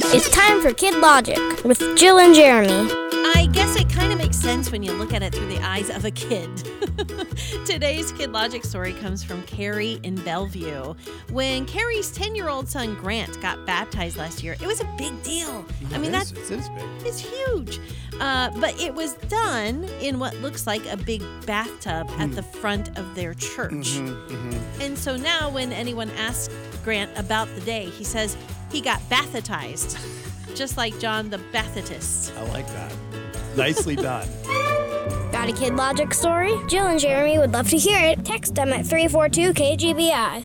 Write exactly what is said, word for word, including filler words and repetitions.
It's time for Kid Logic with Jill and Jeremy. I guess it kind of makes sense when you look at it through the eyes of a kid. Today's Kid Logic story comes from Carrie in Bellevue. When Carrie's ten-year-old son Grant got baptized last year, it was a big deal. I mean, that's it is big. It's huge. Uh, but it was done in what looks like a big bathtub at the front of their church. Mm-hmm, mm-hmm. And so now when anyone asks Grant about the day, he says he got bathetized, just like John the Baptist. I like that. Nicely done. Got a Kid Logic story? Jill and Jeremy would love to hear it. Text them at three four two K G B I.